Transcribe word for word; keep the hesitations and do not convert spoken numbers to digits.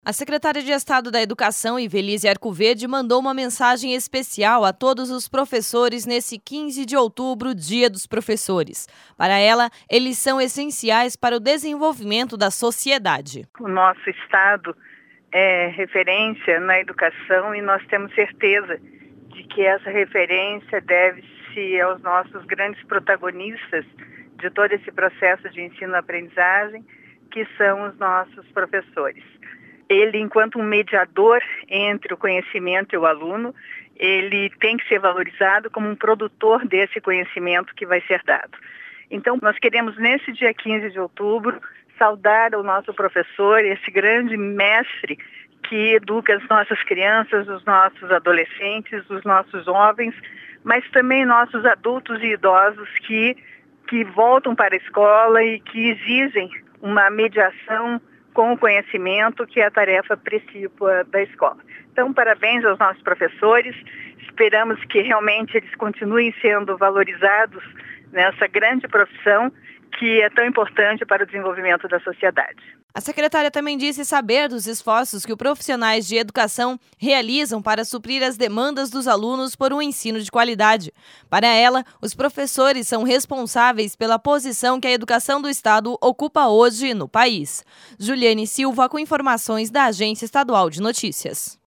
A secretária de Estado da Educação, Ivelisse Arcoverde, mandou uma mensagem especial a todos os professores nesse quinze de outubro, Dia dos Professores. Para ela, eles são essenciais para o desenvolvimento da sociedade. O nosso Estado é referência na educação e nós temos certeza de que essa referência deve-se aos nossos grandes protagonistas de todo esse processo de ensino-aprendizagem, que são os nossos professores. Ele, enquanto um mediador entre o conhecimento e o aluno, ele tem que ser valorizado como um produtor desse conhecimento que vai ser dado. Então, nós queremos, nesse dia quinze de outubro, saudar o nosso professor, esse grande mestre que educa as nossas crianças, os nossos adolescentes, os nossos jovens, mas também nossos adultos e idosos que, que voltam para a escola e que exigem uma mediação com o conhecimento, que é a tarefa principal da escola. Então, parabéns aos nossos professores, esperamos que realmente eles continuem sendo valorizados nessa grande profissão que é tão importante para o desenvolvimento da sociedade. A secretária também disse saber dos esforços que os profissionais de educação realizam para suprir as demandas dos alunos por um ensino de qualidade. Para ela, os professores são responsáveis pela posição que a educação do Estado ocupa hoje no país. Juliane Silva, com informações da Agência Estadual de Notícias.